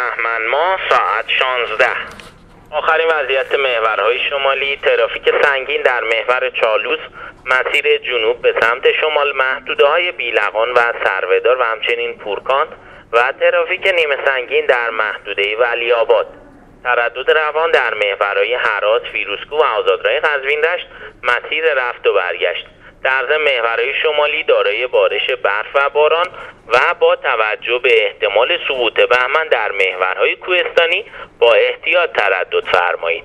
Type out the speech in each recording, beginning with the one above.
بهمن ماه ساعت 16. آخرین وضعیت محورهای شمالی: ترافیک سنگین در محور چالوس مسیر جنوب به سمت شمال، محدوده‌های بیلقان و سرودار و همچنین پورکان و ترافیک نیمه سنگین در محدوده ولی‌آباد. تردد روان در محورهای هرات، فیروزکوه و آزادراه قزوین رشت مسیر رفت و برگشت. در ضمن محورهای شمالی دارای بارش برف و باران و با توجه به احتمال سقوط بهمن در محورهای کوهستانی با احتیاط تردد فرمایید.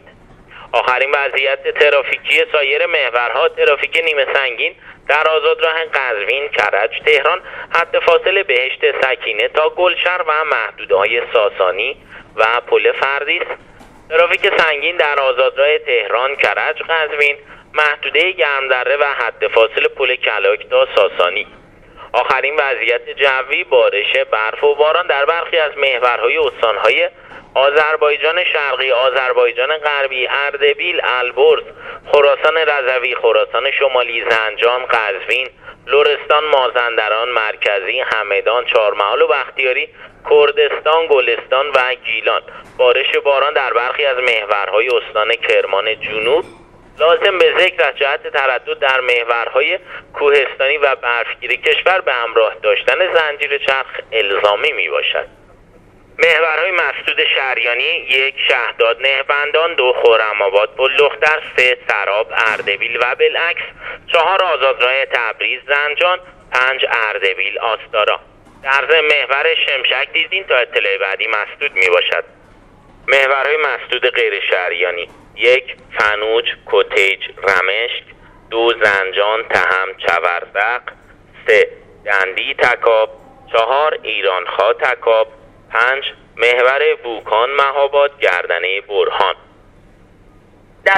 آخرین وضعیت ترافیکی سایر محورها: ترافیک نیمه سنگین در آزادراه قزوین، کرج، تهران، حد فاصل بهشت سکینه تا گلشر و محدوده‌های ساسانی و پل فردیس. ترافیک سنگین در آزادراه تهران، کرج، قزوین، محدوده گرمدره و حد فاصل پل کلاک تا ساسانی. آخرین وضعیت جوی: بارش برف و باران در برخی از محورهای استانهای آذربایجان شرقی، آذربایجان غربی، اردبیل، البرز، خراسان رضوی، خراسان شمالی، زنجان، قزوین، لرستان، مازندران مرکزی، همدان، چهارمحال و بختیاری، کردستان، گلستان و گیلان. بارش باران در برخی از محورهای استان کرمان جنوب. لازم به ذکر از جهت تردد در محورهای کوهستانی و برفگیر کشور به همراه داشتن زنجیر چرخ الزامی می باشد. محورهای مسدود شهریانی: 1 شهداد نهبندان، 2 خرم‌آباد پل‌دختر، 3 سراب اردبیل و بالعکس، 4 آزادراه تبریز زنجان، 5 اردبیل آستارا. در ضمن محور شمشک دیزین تا اطلاع بعدی مسدود می باشد. محورهای مسدود غیر شهریانی: 1 فنوج کوتیج رمشک، 2 زنجان تهم چوردق، 3 دندی تکاب، 4 ایرانخا تکاب، 5 محور بوکان مهاباد گردنه برهان.